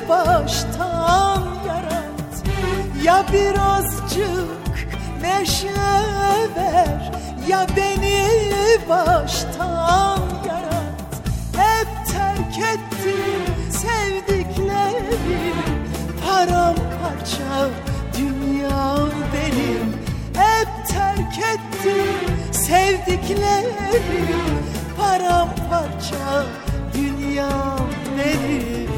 baştan yarat. Ya birazcık neşe ver, ya beni baştan yarat. Hep terk ettim sevdiklerim, paramparça dünyam benim. Hep terk ettim sevdiklerim, paramparça dünyam benim.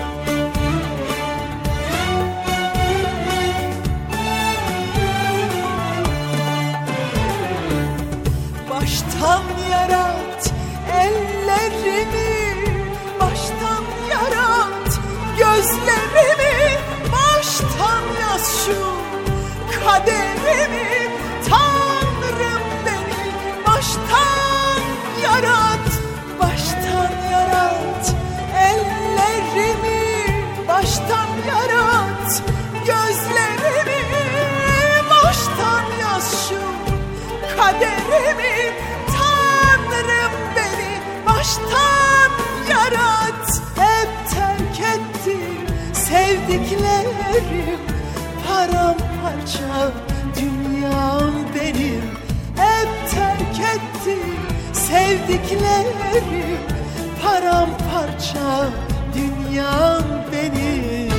Baştan yarat ellerimi, baştan yarat gözlerimi, baştan yaz şu kaderimi. Tanrım beni baştan yarat, baştan yarat ellerimi, baştan yarat gözlerimi, baştan yaz şu kaderimi. Tanrım beni baştan yarat. Hep terk ettim sevdiklerim, paramparça dünyam benim. Hep terk ettim sevdiklerim, paramparça dünyam benim.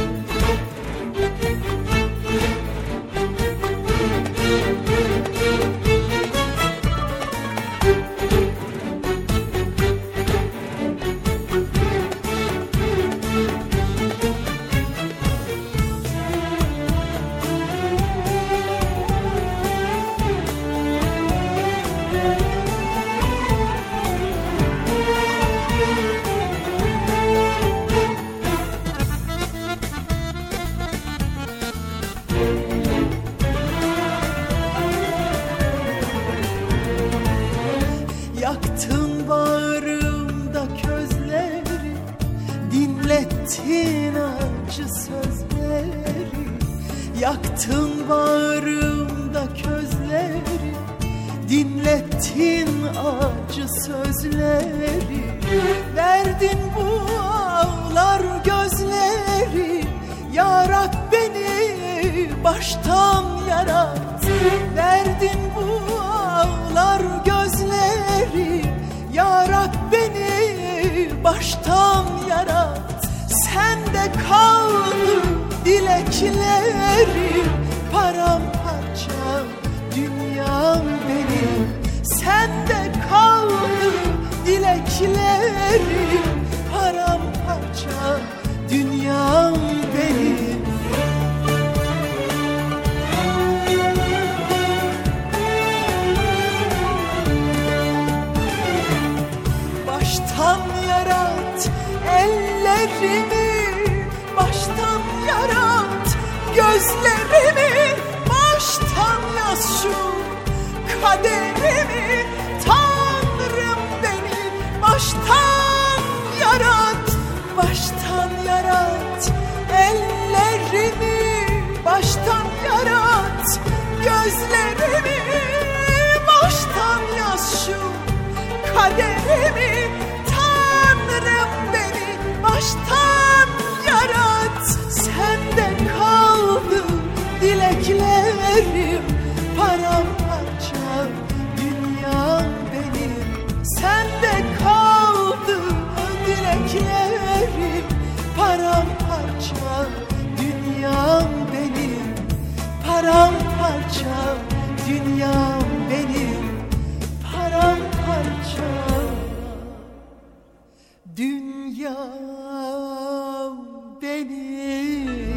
Yaktın bağrımda közleri, dinlettin acı sözleri. Yaktın bağrımda közleri, dinlettin acı sözleri. Verdin bu ağlar gözleri, yarat beni baştan yarat. Verdin bu ağlar gözleri, yarat beni baştan yarat. Sende kaldı dileklerim, paramparça dünyam benim. Sende kaldı dileklerim, paramparça dünyam benim. Baştan yarat ellerimi, baştan yarat gözlerimi, baştan yaz şu kaderimi. Tanrım beni baştan yarat, baştan yarat ellerimi, baştan yarat gözlerimi, baştan yaz şu kaderimi. Tanrım beni baştan yarat. Sende kaldı dileklerim, paramparça dünyam benim. Sende kaldı dileklerim, paramparça dünyam benim. Paramparça dünyam benim, paramparça dünyam benim.